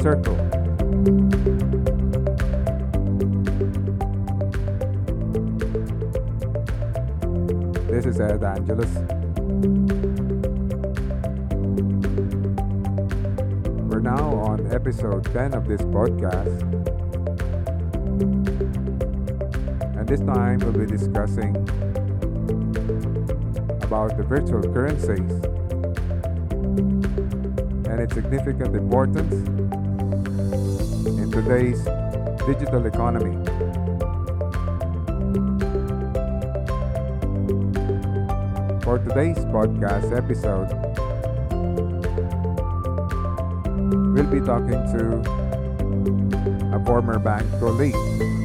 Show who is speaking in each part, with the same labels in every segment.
Speaker 1: Circle. This is Ed Angeles. We're now on episode 10 of this podcast, and this time we'll be discussing about the virtual currencies and its significant importance in today's digital economy. For today's podcast episode, we'll be talking to a former bank colleague,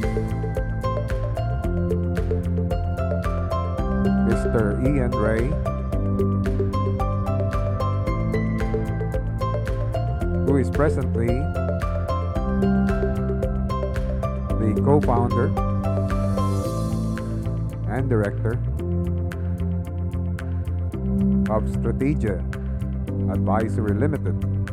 Speaker 1: Mr. Ian Ray, who is presently the co-founder and director of Strategia Advisory Limited,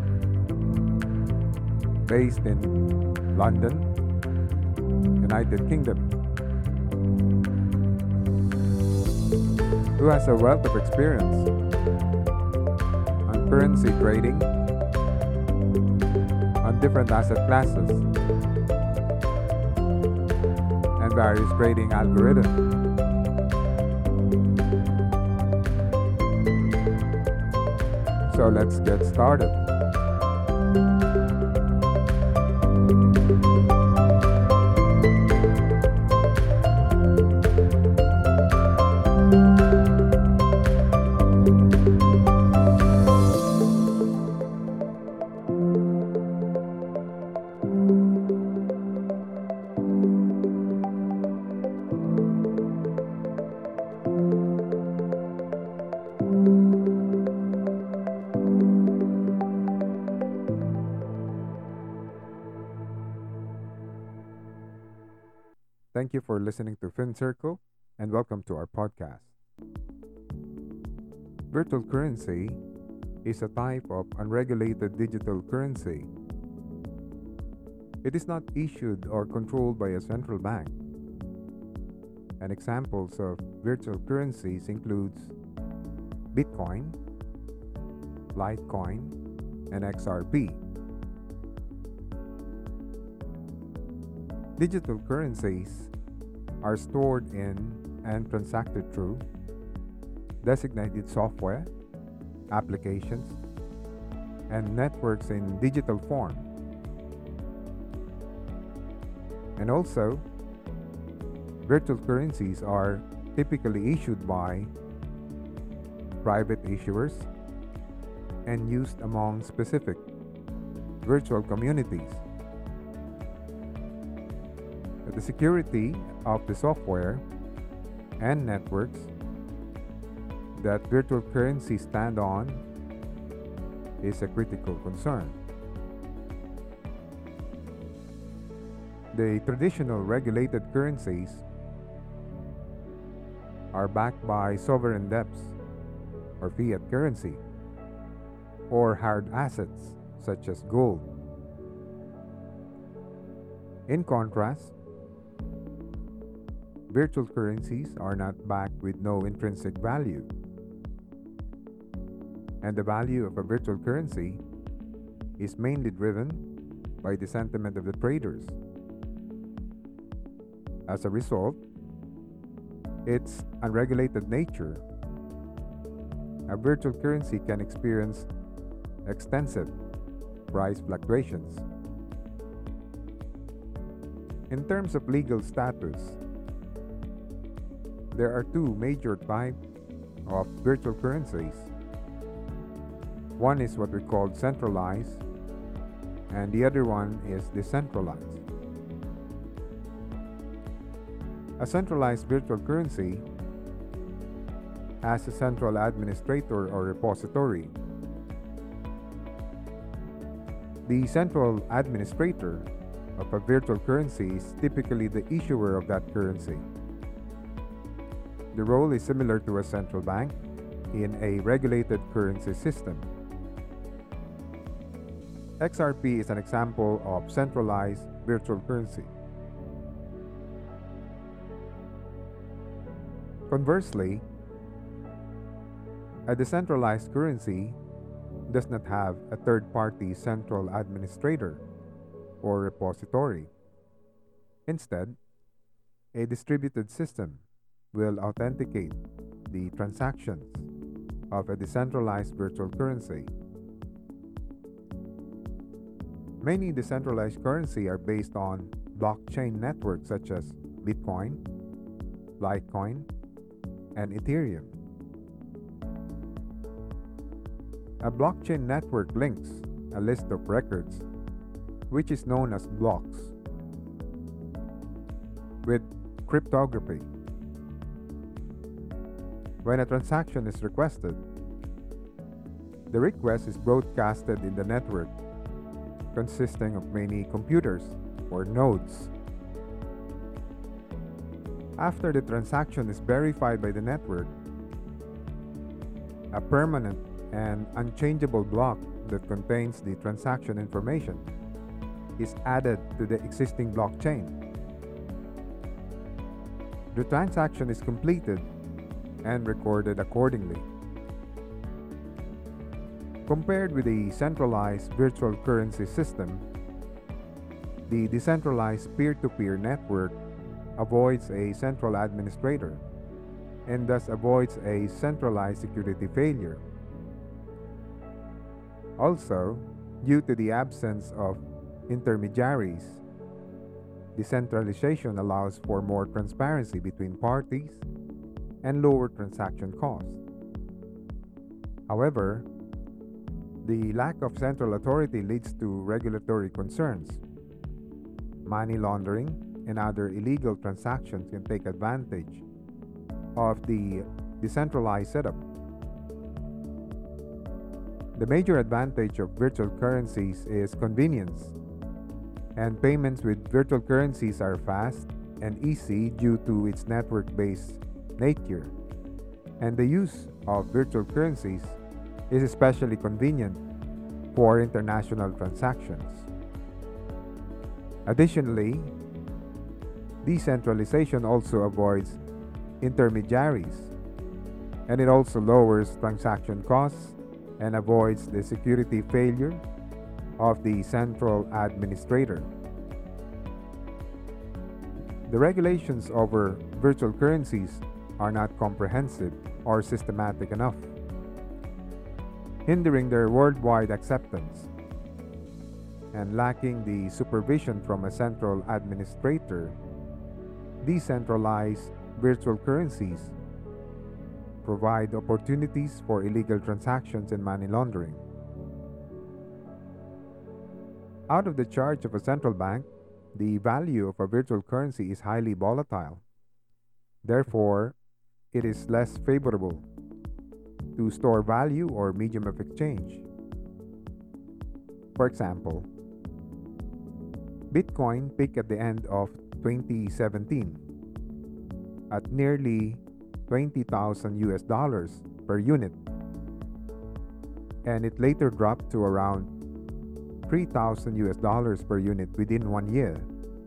Speaker 1: based in London, United Kingdom, who has a wealth of experience on currency trading, on different asset classes, and various trading algorithms. So let's get started. Thank you for listening to FinCircle, and welcome to our podcast. Virtual currency is a type of unregulated digital currency. It is not issued or controlled by a central bank. And examples of virtual currencies includes Bitcoin, Litecoin, and XRP. Digital currencies are stored in and transacted through designated software, applications, and networks in digital form. And also, virtual currencies are typically issued by private issuers and used among specific virtual communities. The security of the software and networks that virtual currencies stand on is a critical concern. The traditional regulated currencies are backed by sovereign debts or fiat currency or hard assets such as gold. In contrast, virtual currencies are not backed with no intrinsic value, and the value of a virtual currency is mainly driven by the sentiment of the traders. As a result, its unregulated nature, a virtual currency can experience extensive price fluctuations. In terms of legal status, there are two major types of virtual currencies. One is what we call centralized, and the other one is decentralized. A centralized virtual currency has a central administrator or repository. The central administrator of a virtual currency is typically the issuer of that currency. The role is similar to a central bank in a regulated currency system. XRP is an example of centralized virtual currency. Conversely, a decentralized currency does not have a third-party central administrator or repository. Instead, a distributed system will authenticate the transactions of a decentralized virtual currency. Many decentralized currency are based on blockchain networks such as Bitcoin, Litecoin, and Ethereum. A blockchain network links a list of records, which is known as blocks, with cryptography. When a transaction is requested, the request is broadcasted in the network, consisting of many computers or nodes. After the transaction is verified by the network, a permanent and unchangeable block that contains the transaction information is added to the existing blockchain. The transaction is completed and recorded accordingly. Compared with a centralized virtual currency system, the decentralized peer-to-peer network avoids a central administrator and thus avoids a centralized security failure. Also, due to the absence of intermediaries, decentralization allows for more transparency between parties and lower transaction costs. However, the lack of central authority leads to regulatory concerns. Money laundering and other illegal transactions can take advantage of the decentralized setup. The major advantage of virtual currencies is convenience, and payments with virtual currencies are fast and easy due to its network-based nature. And the use of virtual currencies is especially convenient for international transactions. Additionally, decentralization also avoids intermediaries, and it also lowers transaction costs and avoids the security failure of the central administrator. The regulations over virtual currencies are not comprehensive or systematic enough, hindering their worldwide acceptance, and lacking the supervision from a central administrator. Decentralized virtual currencies provide opportunities for illegal transactions and money laundering. Out of the charge of a central bank, the value of a virtual currency is highly volatile. Therefore, it is less favorable to store value or medium of exchange. For example, Bitcoin peaked at the end of 2017 at nearly 20,000 US dollars per unit, and it later dropped to around 3,000 US dollars per unit within 1 year.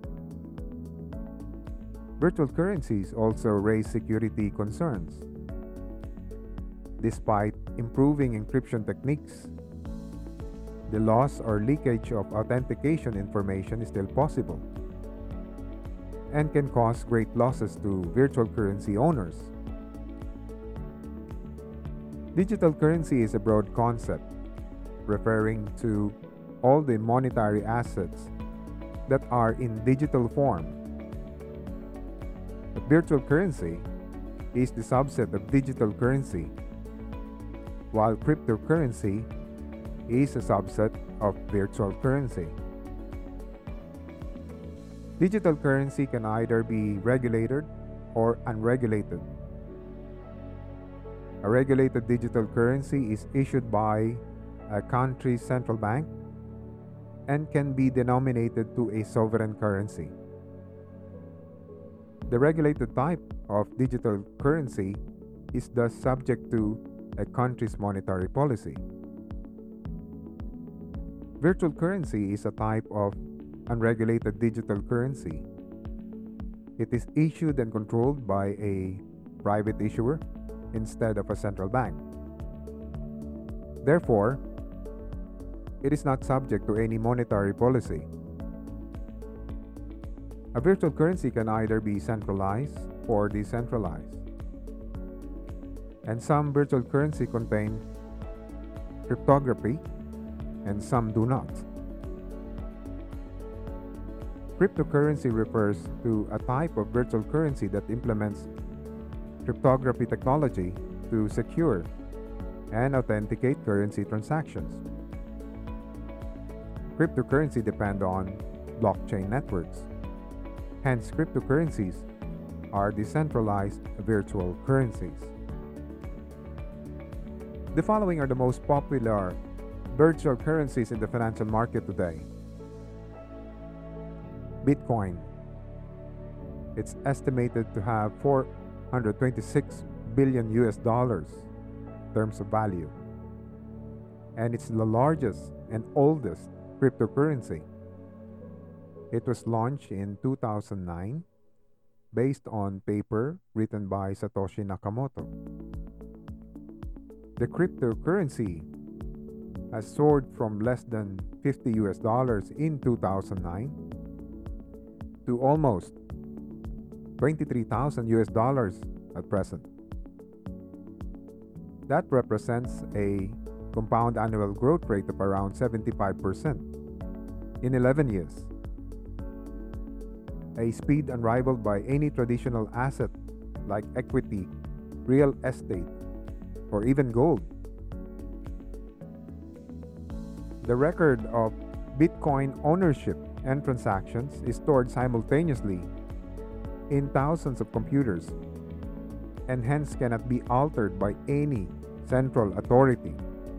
Speaker 1: Virtual currencies also raise security concerns. Despite improving encryption techniques, the loss or leakage of authentication information is still possible and can cause great losses to virtual currency owners. Digital currency is a broad concept referring to all the monetary assets that are in digital form. But virtual currency is the subset of digital currency, while cryptocurrency is a subset of virtual currency. Digital currency can either be regulated or unregulated. A regulated digital currency is issued by a country's central bank and can be denominated to a sovereign currency. The regulated type of digital currency is thus subject to a country's monetary policy. Virtual currency is a type of unregulated digital currency. It is issued and controlled by a private issuer instead of a central bank. Therefore, it is not subject to any monetary policy. A virtual currency can either be centralized or decentralized. And some virtual currency contain cryptography and some do not. Cryptocurrency refers to a type of virtual currency that implements cryptography technology to secure and authenticate currency transactions. Cryptocurrency depend on blockchain networks. Hence, cryptocurrencies are decentralized virtual currencies. The following are the most popular virtual currencies in the financial market today. Bitcoin. It's estimated to have 426 billion US dollars in terms of value. And it's the largest and oldest cryptocurrency. It was launched in 2009 based on paper written by Satoshi Nakamoto. The cryptocurrency has soared from less than 50 US dollars in 2009 to almost 23,000 US dollars at present. That represents a compound annual growth rate of around 75% in 11 years. A speed unrivaled by any traditional asset like equity, real estate, or even gold. The record of Bitcoin ownership and transactions is stored simultaneously in thousands of computers and hence cannot be altered by any central authority.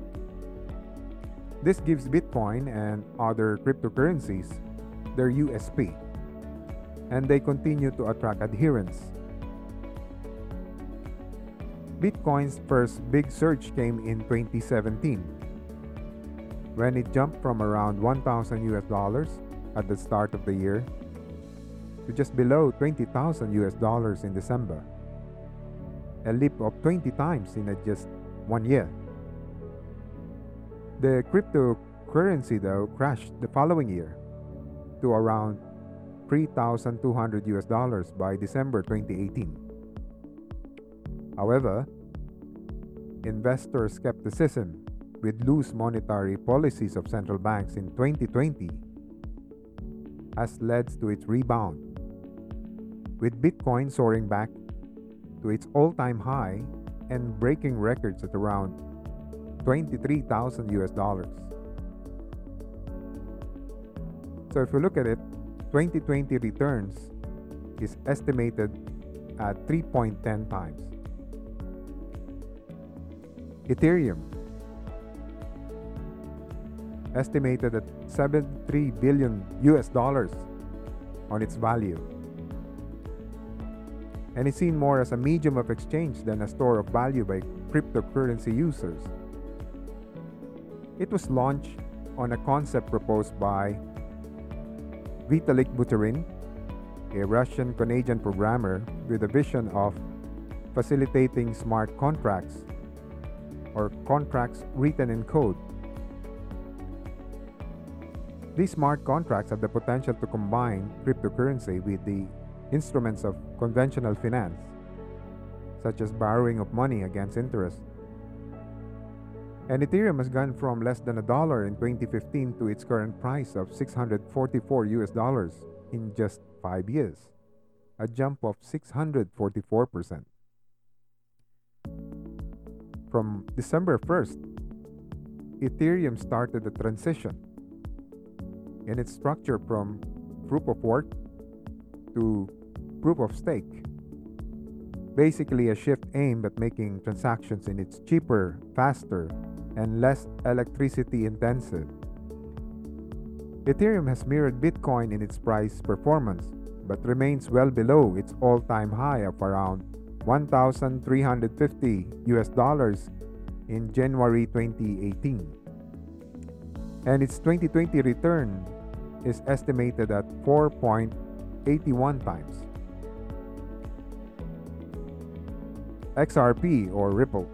Speaker 1: This gives Bitcoin and other cryptocurrencies their USP, and they continue to attract adherents. Bitcoin's first big surge came in 2017 when it jumped from around 1,000 US dollars at the start of the year to just below 20,000 US dollars in December, a leap of 20 times in just 1 year. The cryptocurrency though crashed the following year to around 3,200 US dollars by December 2018. However, investor skepticism with loose monetary policies of central banks in 2020 has led to its rebound, with Bitcoin soaring back to its all-time high and breaking records at around 23,000 US dollars. So if you look at it, 2020 returns is estimated at 3.10 times. Ethereum, estimated at 73 billion US dollars on its value, and is seen more as a medium of exchange than a store of value by cryptocurrency users. It was launched on a concept proposed by Vitalik Buterin, a Russian-Canadian programmer with a vision of facilitating smart contracts or contracts written in code. These smart contracts have the potential to combine cryptocurrency with the instruments of conventional finance, such as borrowing of money against interest. And Ethereum has gone from less than $1 in 2015 to its current price of 644 US dollars in just 5 years, a jump of 644%. From December 1st, Ethereum started the transition in its structure from proof of work to proof of stake, basically a shift aimed at making transactions in its cheaper, faster, and less electricity intensive. Ethereum has mirrored Bitcoin in its price performance, but remains well below its all-time high of around 1,350 US dollars in January 2018. and its 2020 return is estimated at 4.81 times. XRP, or Ripple,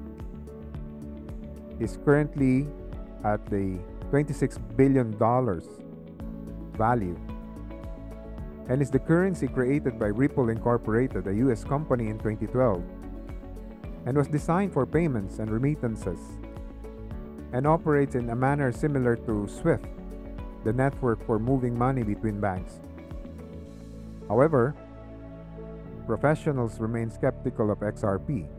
Speaker 1: is currently at the $26 billion value and is the currency created by Ripple Incorporated, a US company, in 2012, and was designed for payments and remittances and operates in a manner similar to SWIFT, the network for moving money between banks. However, professionals remain skeptical of XRP.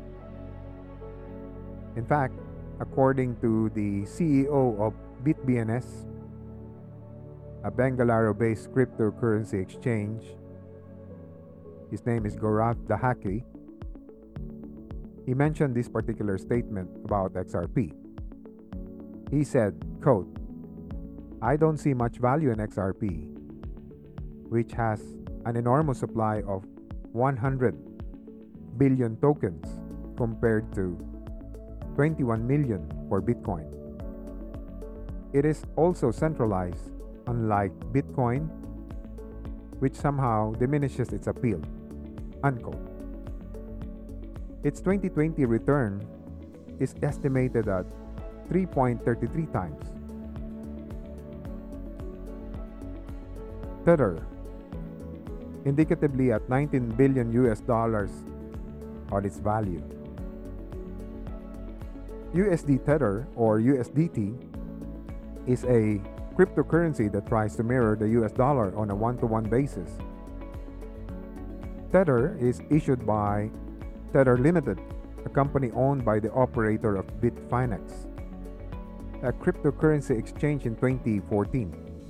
Speaker 1: In fact, according to the CEO of BitBNS, a Bangalore-based cryptocurrency exchange, his name is Gaurav Dahake, he mentioned this particular statement about XRP. He said, quote, "I don't see much value in XRP, which has an enormous supply of 100 billion tokens compared to 21 million for Bitcoin. It is also centralized, unlike Bitcoin, which somehow diminishes its appeal." Unquote. Its 2020 return is estimated at 3.33 times. Tether, indicatively at $19 billion on its value. USD Tether, or USDT, is a cryptocurrency that tries to mirror the US dollar on a one-to-one basis. Tether is issued by Tether Limited, a company owned by the operator of Bitfinex, a cryptocurrency exchange, in 2014.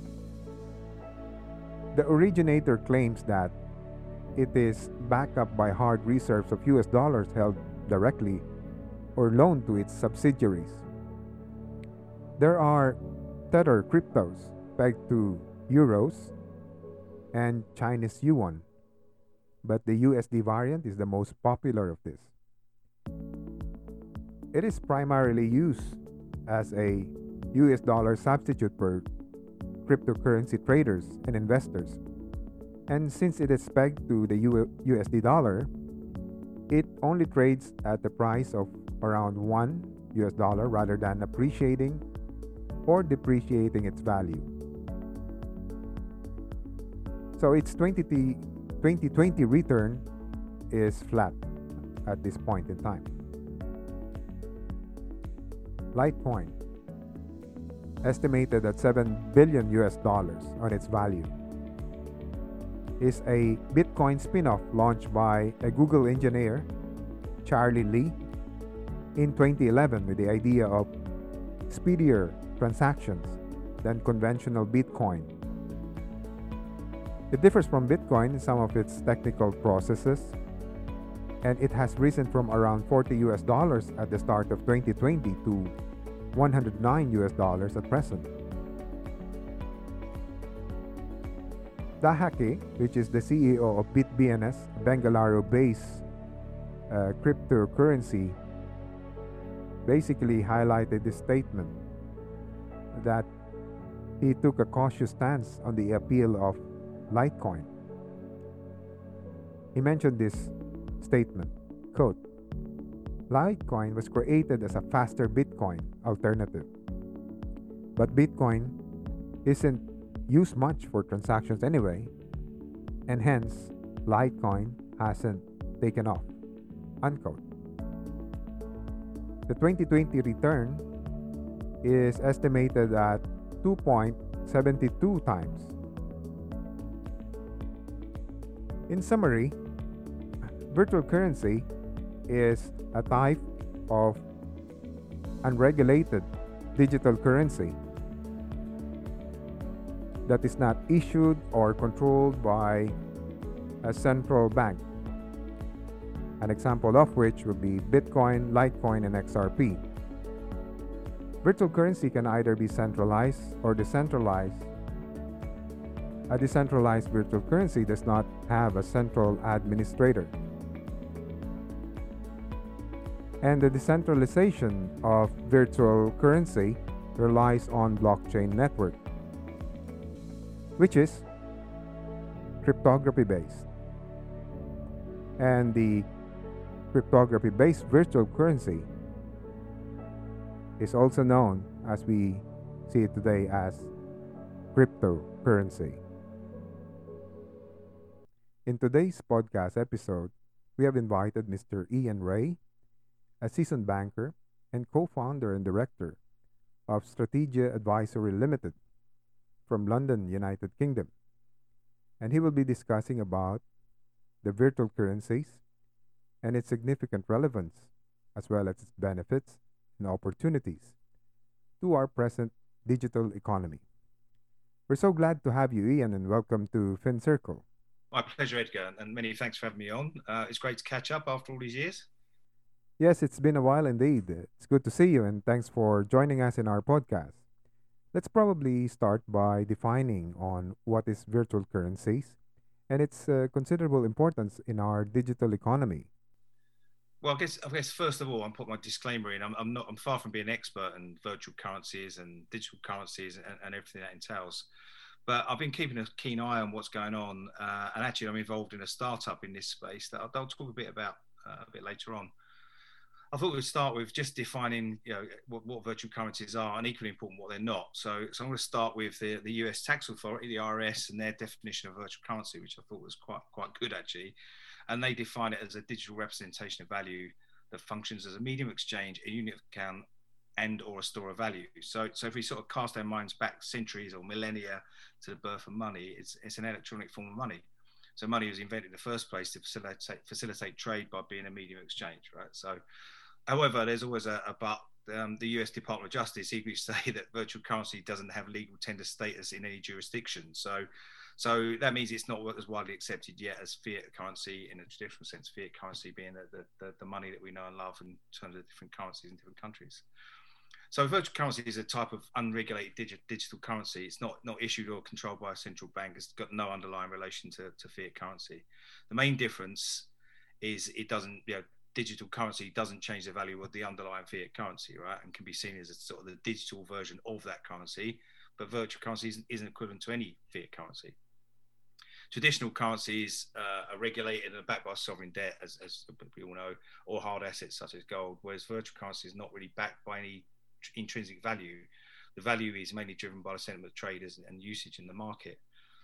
Speaker 1: The originator claims that it is backed up by hard reserves of US dollars held directly or loaned to its subsidiaries. There are Tether cryptos pegged to euros and Chinese yuan, but the USD variant is the most popular of this. It is primarily used as a US dollar substitute for cryptocurrency traders and investors, and since it is pegged to the USD dollar, it only trades at the price of around $1 rather than appreciating or depreciating its value. So its 2020 return is flat at this point in time. Litecoin, estimated at $7 billion on its value, is a Bitcoin spin-off launched by a Google engineer, Charlie Lee, in 2011 with the idea of speedier transactions than conventional Bitcoin. It differs from Bitcoin in some of its technical processes, and it has risen from around $40 at the start of 2020 to $109 at present. Dahake, which is the CEO of BitBNS, Bangalore-based cryptocurrency, basically highlighted this statement that he took a cautious stance on the appeal of Litecoin. He mentioned this statement, quote, "Litecoin was created as a faster Bitcoin alternative, but Bitcoin isn't used much for transactions anyway, and hence Litecoin hasn't taken off." Unquote. The 2020 return is estimated at 2.72 times. In summary, virtual currency is a type of unregulated digital currency that is not issued or controlled by a central bank. An example of which would be Bitcoin, Litecoin, and XRP. Virtual currency can either be centralized or decentralized. A decentralized virtual currency does not have a central administrator. And the decentralization of virtual currency relies on blockchain network, which is cryptography based. And the cryptography based virtual currency is also known as we see it today as cryptocurrency. In today's podcast episode, we have invited Mr. Ian Ray, a seasoned banker and co founder and director of Strategia Advisory Limited from London, United Kingdom. And he will be discussing about the virtual currencies and its significant relevance, as well as its benefits and opportunities to our present digital economy. We're so glad to have you, Ian, and welcome to FinCircle.
Speaker 2: My pleasure, Edgar, and many thanks for having me on. It's great to catch up after all these years.
Speaker 1: Yes, it's been a while indeed. It's good to see you, and thanks for joining us in our podcast. Let's probably start by defining on what is virtual currencies and its considerable importance in our digital economy.
Speaker 2: Well, I guess first of all, I'm put my disclaimer in. I'm far from being an expert in virtual currencies and digital currencies and everything that entails. But I've been keeping a keen eye on what's going on, and actually, I'm involved in a startup in this space that I'll talk a bit about a bit later on. I thought we'd start with just defining, what virtual currencies are, and equally important, what they're not. So I'm going to start with the U.S. Tax Authority, the IRS, and their definition of virtual currency, which I thought was quite good actually. And they define it as a digital representation of value that functions as a medium of exchange, a unit of account, and or a store of value. So if we sort of cast our minds back centuries or millennia to the birth of money, it's an electronic form of money. So money was invented in the first place to facilitate trade by being a medium of exchange, right? So, however, there's always a but. The US Department of Justice equally say that virtual currency doesn't have legal tender status in any jurisdiction. So that means it's not as widely accepted yet as fiat currency in a traditional sense, fiat currency being the money that we know and love in terms of different currencies in different countries. So virtual currency is a type of unregulated digital currency. It's not issued or controlled by a central bank. It's got no underlying relation to fiat currency. The main difference is it doesn't, digital currency doesn't change the value of the underlying fiat currency, right? And can be seen as a sort of the digital version of that currency. But virtual currency isn't equivalent to any fiat currency. Traditional currencies are regulated and backed by sovereign debt, as we all know, or hard assets such as gold, whereas virtual currency is not really backed by any intrinsic value. The value is mainly driven by the sentiment of traders and usage in the market.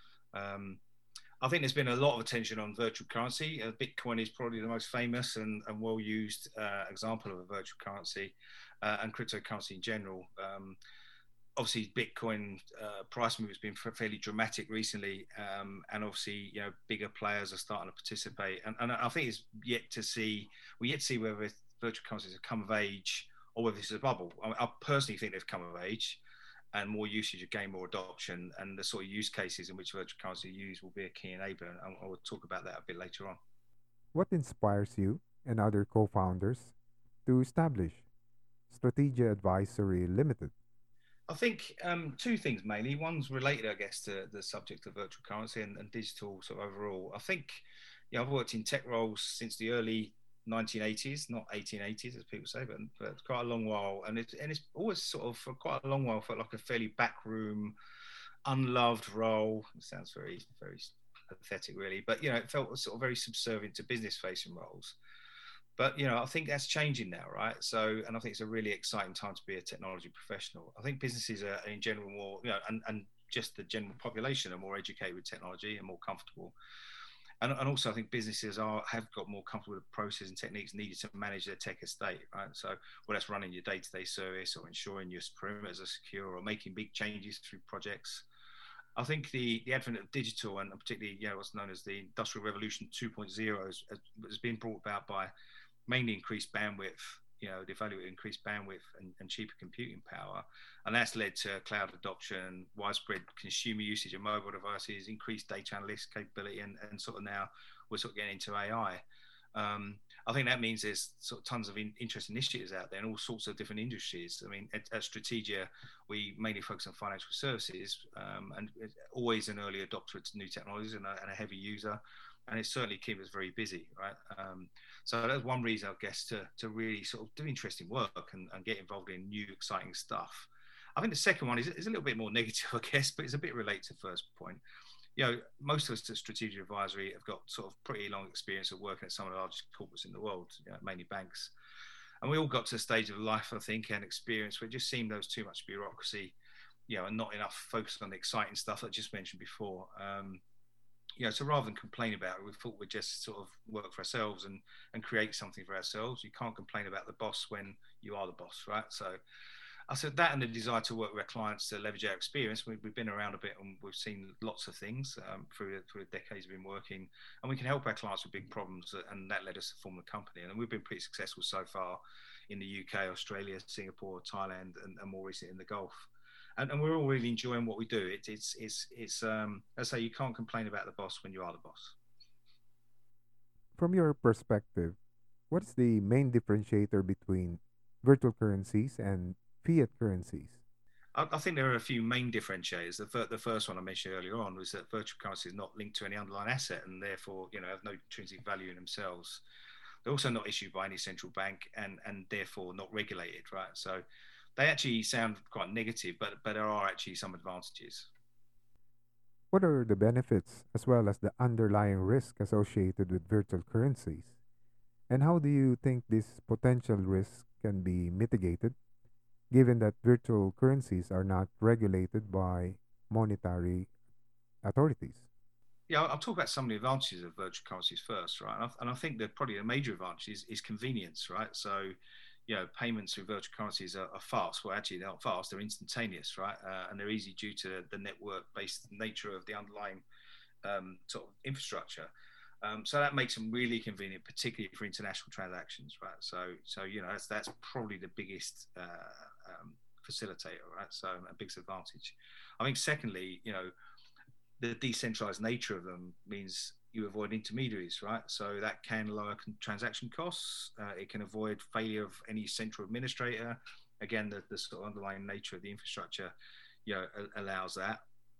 Speaker 2: I think there's been a lot of attention on virtual currency. Bitcoin is probably the most famous and well-used example of a virtual currency, and cryptocurrency in general. Obviously, Bitcoin price move has been fairly dramatic recently, and obviously, bigger players are starting to participate. And I think it's yet to see whether virtual currencies have come of age or whether this is a bubble. I personally think they've come of age, and more usage will gain more adoption, and the sort of use cases in which virtual currency is used will be a key enabler. And I will talk about that a bit later on.
Speaker 1: What inspires you and other co founders to establish Strategia Advisory Limited?
Speaker 2: I think two things mainly. One's related, I guess, to the subject of virtual currency and digital sort of overall. I think, I've worked in tech roles since the early 1980s, not 1880s as people say, but quite a long while. And it's always sort of for quite a long while felt like a fairly backroom, unloved role. It sounds very, very pathetic, really, but it felt sort of very subservient to business-facing roles. But I think that's changing now, right? So, and I think it's a really exciting time to be a technology professional. I think businesses are in general more, and just the general population are more educated with technology and more comfortable. And also, I think businesses have got more comfortable with the processes and techniques needed to manage their tech estate, right? So, whether that's running your day-to-day service or ensuring your perimeters are secure or making big changes through projects. I think the advent of digital and particularly, what's known as the Industrial Revolution 2.0 has been brought about by mainly increased bandwidth, the value of increased bandwidth and cheaper computing power. And that's led to cloud adoption, widespread consumer usage of mobile devices, increased data analytics capability, and sort of now we're sort of getting into AI. I think that means there's sort of tons of interesting initiatives out there in all sorts of different industries. I mean, at Strategia, we mainly focus on financial services, and always an early adopter to new technologies and a heavy user. And it certainly keeps us very busy, right? So that's one reason, I guess, to really sort of do interesting work and get involved in new, exciting stuff. I think the second one is a little bit more negative, I guess, but it's a bit related to the first point. Most of us at Strategic Advisory have got sort of pretty long experience of working at some of the largest corporates in the world, mainly banks. And we all got to a stage of life, I think, and experience where it just seemed there was too much bureaucracy, and not enough focus on the exciting stuff I just mentioned before. So rather than complain about it, we thought we'd just sort of work for ourselves and create something for ourselves. You can't complain about the boss when you are the boss, right? So I said that, and the desire to work with our clients to leverage our experience. We've been around a bit and we've seen lots of things through the decades we've been working, and we can help our clients with big problems, and that led us to form the company. And we've been pretty successful so far in the UK, Australia, Singapore, Thailand, and more recently in the Gulf. And we're all really enjoying what we do. It's as I say, you can't complain about the boss when you are the boss.
Speaker 1: From your perspective, what is the main differentiator between virtual currencies and fiat currencies?
Speaker 2: I think there are a few main differentiators. The first one I mentioned earlier on was that virtual currency is not linked to any underlying asset, and therefore, have no intrinsic value in themselves. They're also not issued by any central bank, and therefore not regulated, right? So they actually sound quite negative, but there are actually some advantages.
Speaker 1: What are the benefits as well as the underlying risk associated with virtual currencies? And how do you think this potential risk can be mitigated, given that virtual currencies are not regulated by monetary authorities?
Speaker 2: Yeah, I'll talk about some of the advantages of virtual currencies first, right? And I think that probably a major advantage is convenience, right? So, payments through virtual currencies are fast. Well, actually, they're not fast; they're instantaneous, right? And they're easy due to the network-based nature of the underlying sort of infrastructure. So that makes them really convenient, particularly for international transactions, right? So that's probably the biggest facilitator, right? So a big advantage. I think secondly, the decentralized nature of them means you avoid intermediaries, right? So that can lower transaction costs. It can avoid failure of any central administrator. Again, the sort of underlying nature of the infrastructure, allows that.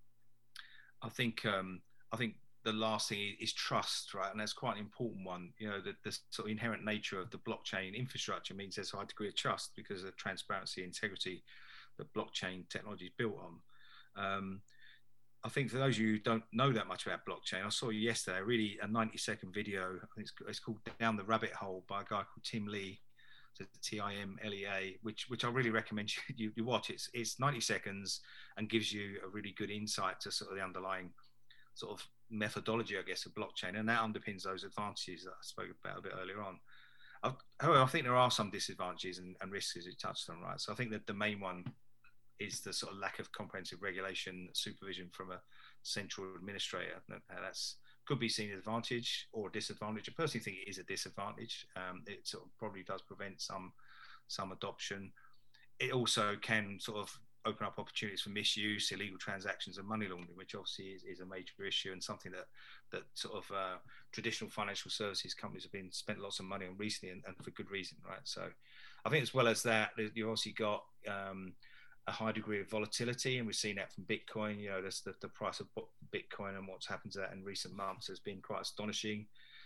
Speaker 2: I think the last thing is trust, right? And that's quite an important one. The sort of inherent nature of the blockchain infrastructure means there's a high degree of trust because of the transparency, integrity that blockchain technology is built on. I think for those of you who don't know that much about blockchain, I saw yesterday a 90-second video. I think it's called Down the Rabbit Hole by a guy called Tim Lee. So Timlea, which I really recommend you watch. It's 90 seconds and gives you a really good insight to sort of the underlying sort of methodology, I guess, of blockchain, and that underpins those advantages that I spoke about a bit earlier on. However, I think there are some disadvantages and risks, as you touched on, right? So I think that the main one is the sort of lack of comprehensive regulation supervision from a central administrator. That's could be seen as an advantage or a disadvantage. I personally think it is a disadvantage. It sort of probably does prevent some adoption. It also can sort of open up opportunities for misuse, illegal transactions, and money laundering, which obviously is a major issue and something that sort of traditional financial services companies have been spent lots of money on recently, and for good reason, right? So I think as well as that, you've obviously got a high degree of volatility, and we've seen that from Bitcoin. The price of Bitcoin and what's happened to that in recent months has been quite astonishing.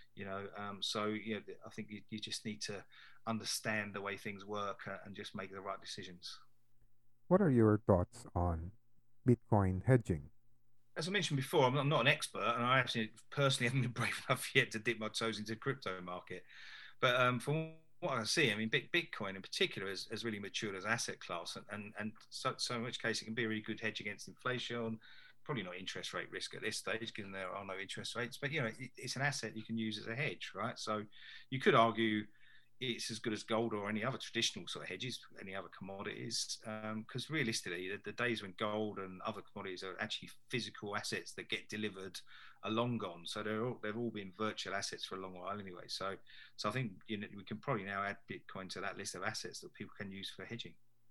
Speaker 2: So I think you just need to understand the way things work and just make the right decisions.
Speaker 1: What are your thoughts on Bitcoin hedging?
Speaker 2: As I mentioned before, I'm not an expert, and I actually personally haven't been brave enough yet to dip my toes into the crypto market. But from what I see, I mean, Bitcoin in particular has really matured as an asset class, and so in which case it can be a really good hedge against inflation. Probably not interest rate risk at this stage, given there are no interest rates. But it's an asset you can use as a hedge, right? So you could argue it's as good as gold or any other traditional sort of hedges, any other commodities. Because realistically, the days when gold and other commodities are actually physical assets that get delivered are long gone. So they've all been virtual assets for a long while anyway. So I think we can probably now add Bitcoin to that list of assets that people can use for hedging.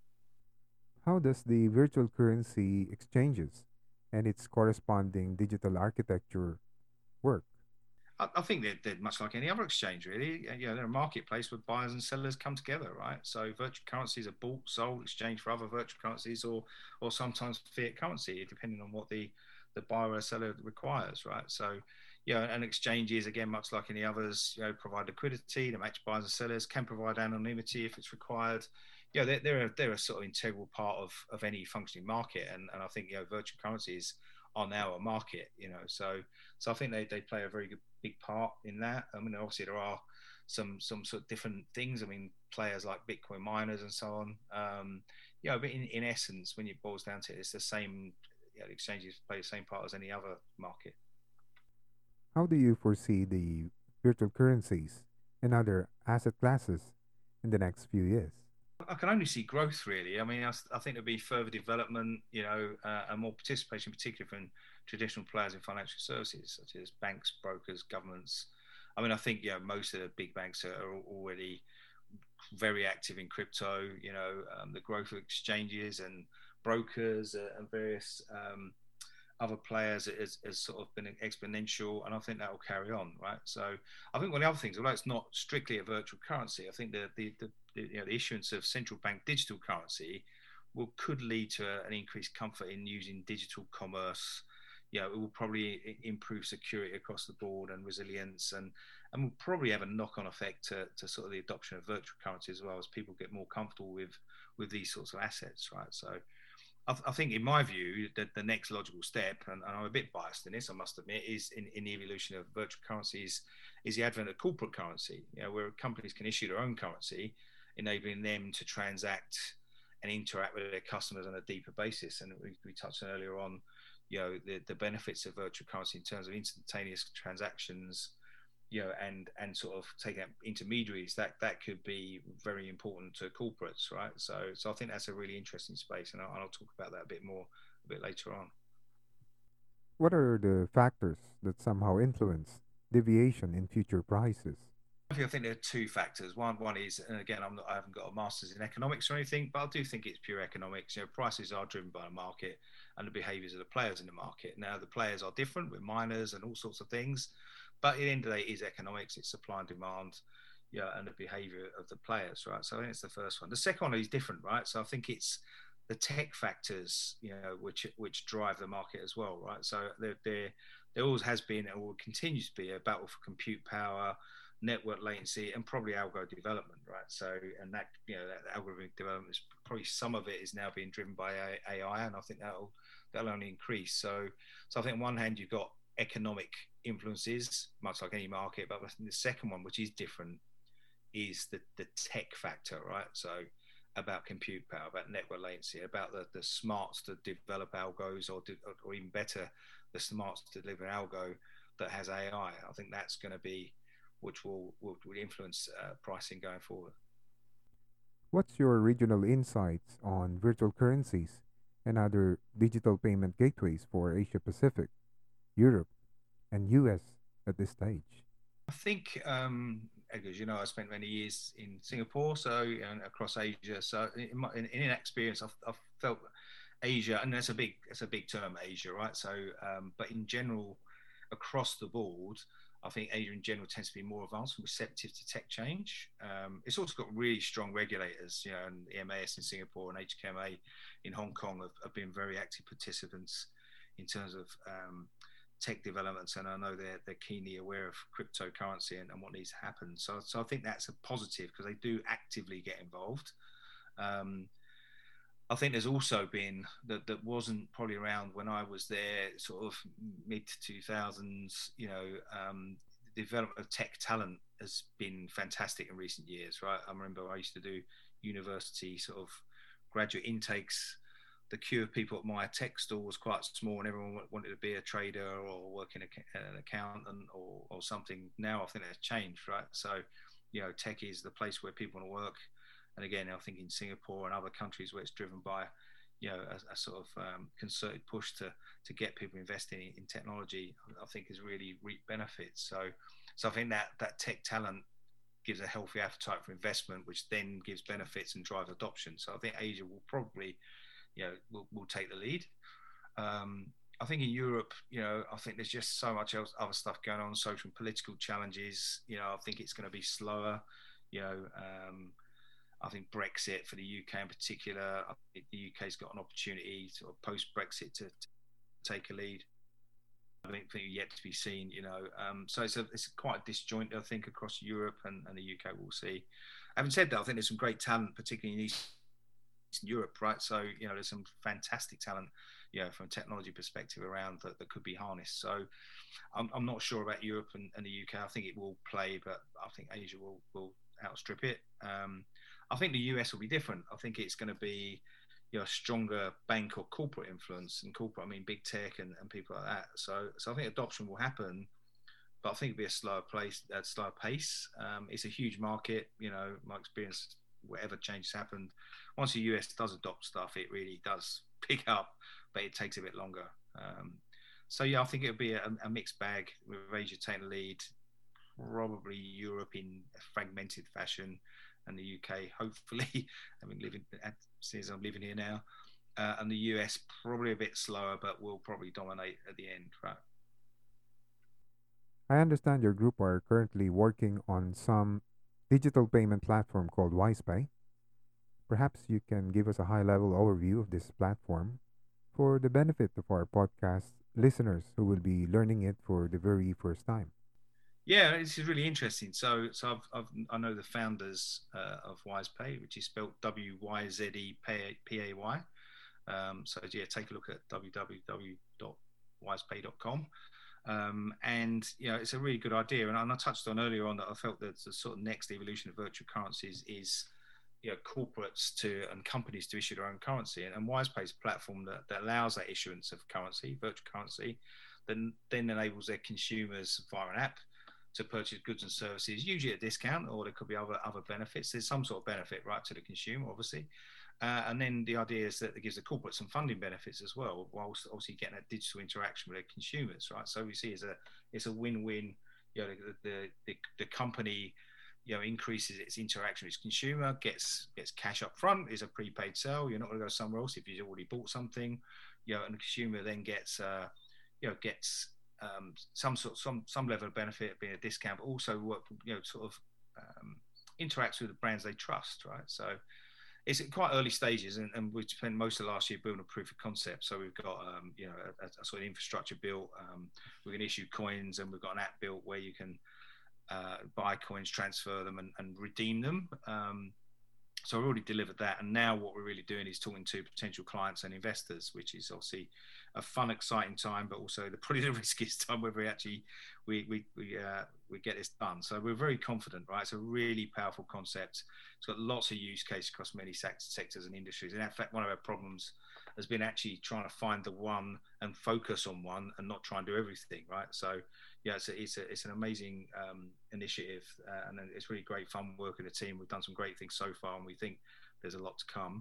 Speaker 1: How does the virtual currency exchanges and its corresponding digital architecture work?
Speaker 2: I think they're much like any other exchange, really. They're a marketplace where buyers and sellers come together, right? So virtual currencies are bought, sold, exchanged for other virtual currencies, or sometimes fiat currency, depending on what the buyer or seller requires, right? So, and exchanges, again, much like any others, provide liquidity to match buyers and sellers, can provide anonymity if it's required. they're a sort of integral part of any functioning market, and I think virtual currencies are now a market, so I think they play a very good big part in that. I mean, obviously there are some sort of different things. I mean, players like Bitcoin miners and so on. But in essence, when it boils down to it, it's the same. The exchanges play the same part as any other market.
Speaker 1: How do you foresee the virtual currencies and other asset classes in the next few years?
Speaker 2: I can only see growth, really. I mean, I think there'll be further development, and more participation, particularly from traditional players in financial services, such as banks, brokers, governments. I mean, I think most of the big banks are already very active in crypto. The growth of exchanges and brokers and various other players has sort of been exponential, and I think that will carry on, right? So I think one of the other things, although it's not strictly a virtual currency, I think the issuance of central bank digital currency could lead to an increased comfort in using digital commerce. It will probably improve security across the board and resilience, and will probably have a knock-on effect to sort of the adoption of virtual currency as well, as people get more comfortable with these sorts of assets, right? So I think, in my view, that the next logical step, and I'm a bit biased in this, I must admit, is in the evolution of virtual currencies, is the advent of corporate currency, where companies can issue their own currency, enabling them to transact and interact with their customers on a deeper basis. And we touched on earlier on, the benefits of virtual currency in terms of instantaneous transactions, and sort of taking out intermediaries, that could be very important to corporates, right? So I think that's a really interesting space, and I'll talk about that a bit later on.
Speaker 1: What are the factors that somehow influence deviation in future prices?
Speaker 2: I think there are two factors. One is, and again, I haven't got a master's in economics or anything, but I do think it's pure economics. Prices are driven by the market and the behaviours of the players in the market. Now, the players are different with miners and all sorts of things, but at the end of the day, it is economics. It's supply and demand, and the behaviour of the players, right? So I think it's the first one. The second one is different, right? So I think it's the tech factors, which drive the market as well, right? So there always has been and will continue to be a battle for compute power, network latency, and probably algo development, right? So, and that algorithmic development is probably, some of it is now being driven by AI, and I think that'll only increase. So I think on one hand you've got economic influences, much like any market, but I think the second one, which is different, is the tech factor, right? So about compute power, about network latency, about the smarts to develop algos, or even better, the smarts to deliver an algo that has AI. I think that's going to be which will influence pricing going forward.
Speaker 1: What's your regional insights on virtual currencies and other digital payment gateways for Asia Pacific, Europe, and US at this stage?
Speaker 2: I think, as you know, I spent many years in Singapore, and across Asia. So in that experience, I've felt Asia, and that's a big term, Asia, right? So, but in general, across the board, I think Asia in general tends to be more advanced and receptive to tech change. It's also got really strong regulators, and the MAS in Singapore and HKMA in Hong Kong have been very active participants in terms of tech developments, and I know they're keenly aware of cryptocurrency and what needs to happen. So I think that's a positive, because they do actively get involved. I think there's also been that wasn't probably around when I was there, sort of mid 2000s. The development of tech talent has been fantastic in recent years, right? I remember I used to do university sort of graduate intakes. The queue of people at my tech store was quite small, and everyone wanted to be a trader or work in an accountant or something. Now I think that's changed, right? So, tech is the place where people want to work. And again, I think in Singapore and other countries where it's driven by, a sort of concerted push to get people investing in technology, I think has really reaped benefits. So I think that tech talent gives a healthy appetite for investment, which then gives benefits and drives adoption. So I think Asia will probably, will take the lead. I think in Europe, I think there's just so much else, other stuff going on, social and political challenges. I think it's going to be slower. I think Brexit for the UK in particular, I think the UK's got an opportunity sort of post-Brexit to take a lead. I think yet to be seen, so it's quite a disjoint, I think, across Europe and the UK. We'll see. Having said that, I think there's some great talent, particularly in East Eastern Europe, right? So, there's some fantastic talent, from a technology perspective around that could be harnessed. So I'm not sure about Europe and the UK. I think it will play, but I think Asia will outstrip it. I think the US will be different. I think it's going to be, a stronger bank or corporate influence. And corporate, I mean big tech and people like that. So I think adoption will happen, but I think it'll be a slower pace. It's a huge market. My experience, whatever changes happened, once the US does adopt stuff, it really does pick up, but it takes a bit longer. So yeah, I think it'll be a mixed bag with Asia taking the lead, probably Europe in a fragmented fashion, and the UK hopefully, since I'm living here now, and the US probably a bit slower, but will probably dominate at the end, right?
Speaker 1: I understand your group are currently working on some digital payment platform called WisePay. Perhaps you can give us a high level overview of this platform for the benefit of our podcast listeners who will be learning it for the very first time.
Speaker 2: Yeah, this is really interesting. So I know the founders of WisePay, which is spelled WYZEPay. So yeah, take a look at www.wisepay.com. And it's a really good idea. And I touched on earlier on that I felt that the sort of next evolution of virtual currencies is corporates and companies to issue their own currency. And WisePay is a platform that allows that issuance of currency, virtual currency, then enables their consumers via an app to purchase goods and services, usually at a discount, or there could be other benefits. There's some sort of benefit, right, to the consumer, obviously. And then the idea is that it gives the corporate some funding benefits as well, whilst obviously getting that digital interaction with their consumers, right? So we see it's a win-win. The company, increases its interaction with its consumer, gets cash up front, is a prepaid sale. You're not going to go somewhere else if you've already bought something, and the consumer then gets some level of benefit, being a discount, but also interacts with the brands they trust, right? So it's at quite early stages, and we spent most of last year building a proof of concept. So we've got a sort of infrastructure built. We can issue coins, and we've got an app built where you can buy coins, transfer them, and redeem them. So we've already delivered that, and now what we're really doing is talking to potential clients and investors, which is obviously a fun, exciting time, but also probably the riskiest time where we get this done. So we're very confident, right? It's a really powerful concept. It's got lots of use cases across many sectors and industries. And in fact, one of our problems has been actually trying to find the one and focus on one and not try and do everything, right? So yeah, it's an amazing initiative, and it's really great fun working with the team. We've done some great things so far, and we think there's a lot to come.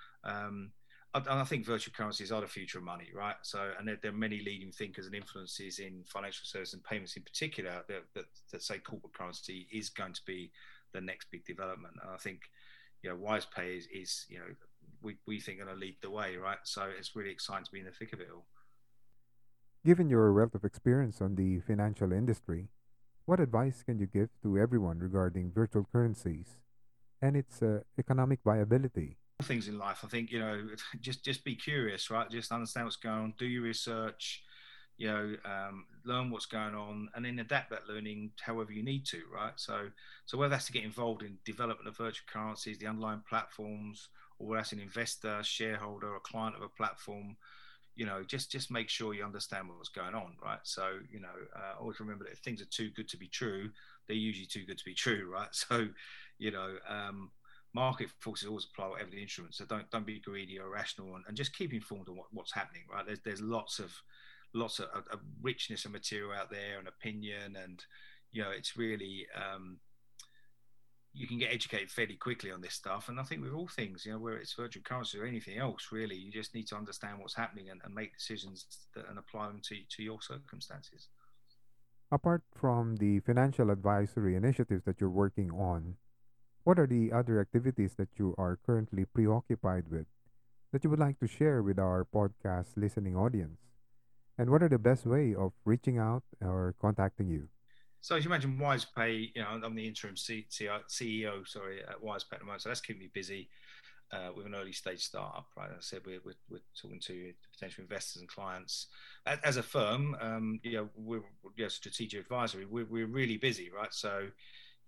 Speaker 2: I think virtual currencies are the future of money, right? So, and there are many leading thinkers and influences in financial services and payments in particular that say corporate currency is going to be the next big development. And I think, WisePay is we think going to lead the way, right? So it's really exciting to be in the thick of it all.
Speaker 1: Given your wealth of experience on the financial industry, what advice can you give to everyone regarding virtual currencies and its economic viability?
Speaker 2: Things in life, I think, just be curious, right? Just understand what's going on, do your research, learn what's going on, and then adapt that learning however you need to, right? So whether that's to get involved in development of virtual currencies, the underlying platforms, or whether that's an investor, shareholder, or client of a platform, just make sure you understand what's going on, right? So always remember that if things are too good to be true, they're usually too good to be true, right? So market forces always apply whatever the instruments. So don't be greedy or irrational, and just keep informed on what's happening, right? There's lots of richness of material out there and opinion, and it's really you can get educated fairly quickly on this stuff. And I think with all things, whether it's virtual currency or anything else, really, you just need to understand what's happening and make decisions and apply them to your circumstances.
Speaker 1: Apart from the financial advisory initiatives that you're working on, what are the other activities that you are currently preoccupied with that you would like to share with our podcast listening audience? And what are the best way of reaching out or contacting you?
Speaker 2: So as you imagine, WisePay, I'm the interim CEO, sorry, at WisePay at the moment. So that's keeping me busy with an early stage startup, right? As I said, we're talking to potential investors and clients. As a firm, we're strategic advisory. We're really busy, right? So,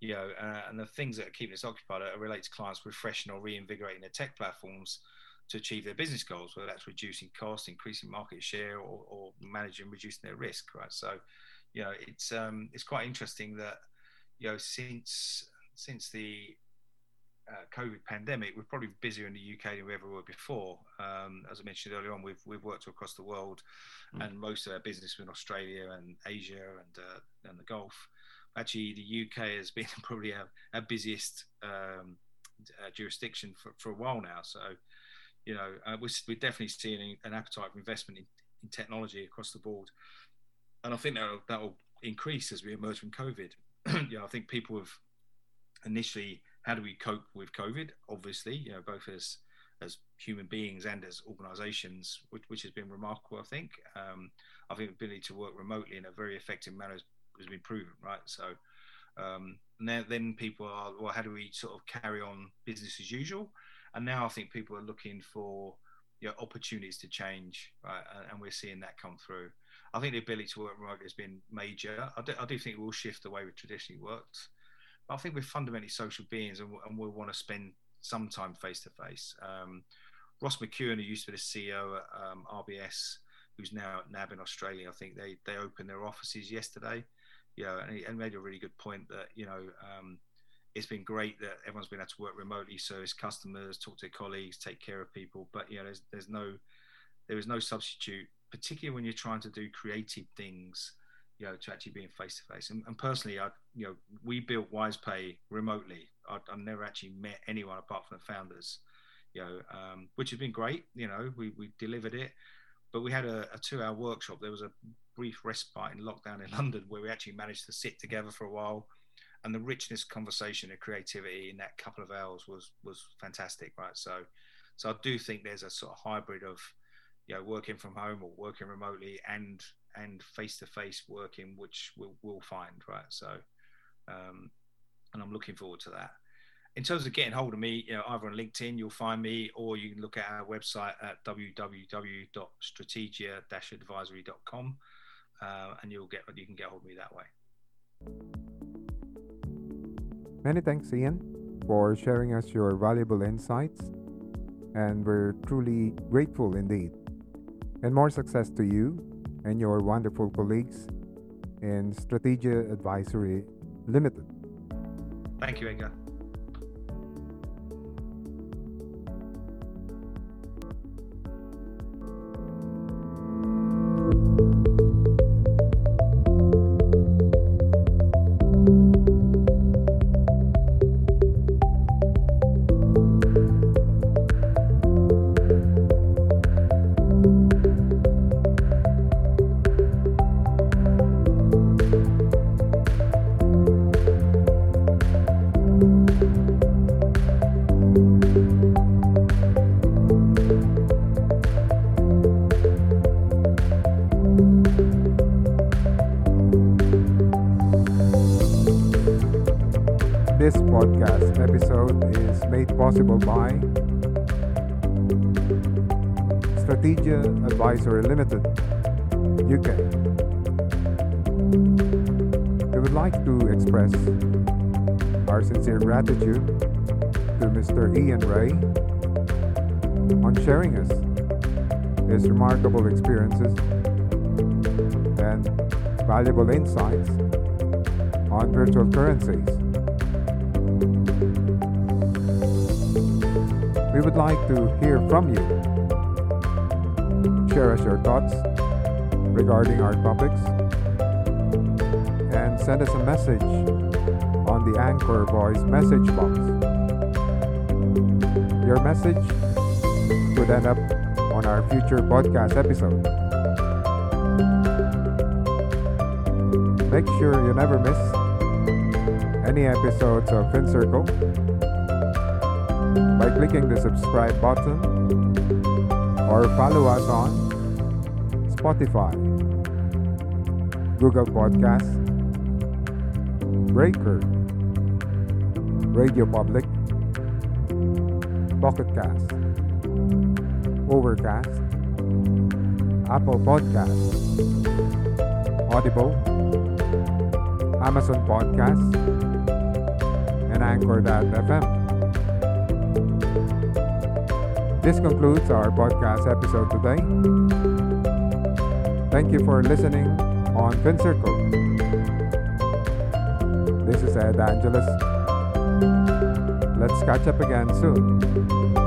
Speaker 2: and the things that are keeping us occupied are related to clients refreshing or reinvigorating their tech platforms to achieve their business goals, whether that's reducing costs, increasing market share, or managing, reducing their risk, right? So, it's quite interesting that, since the COVID pandemic, we're probably busier in the UK than we ever were before. As I mentioned earlier on, we've worked across the world, and most of our business in Australia and Asia and the Gulf. Actually, the UK has been probably our busiest jurisdiction for a while now. So, we're definitely seeing an appetite for investment in technology across the board, and I think that will increase as we emerge from COVID. I think people have initially, how do we cope with COVID? Obviously, both as human beings and as organisations, which has been remarkable. I think the ability to work remotely in a very effective manner has been proven, right? So then people are, well, how do we sort of carry on business as usual? And now I think people are looking for opportunities to change, right? And we're seeing that come through. I think the ability to work remotely has been major. I do think it will shift the way we traditionally worked. But I think we're fundamentally social beings, and we'll want to spend some time face to face. Ross McEwen, who used to be the CEO at RBS, who's now at NAB in Australia, I think they opened their offices yesterday. And he made a really good point that it's been great that everyone's been able to work remotely, service customers, talk to their colleagues, take care of people. But there is no substitute, particularly when you're trying to do creative things, to actually being face to face. And personally, we built WisePay remotely. I've never actually met anyone apart from the founders, which has been great. We delivered it, but we had a 2-hour workshop. There was a brief respite in lockdown in London where we actually managed to sit together for a while, and the richness, conversation, and creativity in that couple of hours was fantastic, right? So I do think there's a sort of hybrid of working from home or working remotely and face-to-face working, which we'll find, right? So and I'm looking forward to that. In terms of getting hold of me, either on LinkedIn, you'll find me, or you can look at our website at www.strategia-advisory.com, and you can get hold of me that way.
Speaker 1: Many thanks, Ian, for sharing us your valuable insights, and we're truly grateful indeed. And more success to you and your wonderful colleagues in Strategia Advisory Limited.
Speaker 2: Thank you, Edgar.
Speaker 1: This podcast episode is made possible by Strategia Advisory Limited, UK. We would like to express our sincere gratitude to Mr. Ian Ray on sharing us his remarkable experiences and valuable insights on virtual currencies. We would like to hear from you. Share us your thoughts regarding our topics and send us a message on the Anchor Voice message box. Your message could end up on our future podcast episode. Make sure you never miss any episodes of FinCircle by clicking the subscribe button or follow us on Spotify, Google Podcasts, Breaker, Radio Public, Pocket Cast, Overcast, Apple Podcasts, Audible, Amazon Podcasts, Anchor.fm. This concludes our podcast episode today. Thank you for listening on FinCircle. This is Ed Angeles. Let's catch up again soon.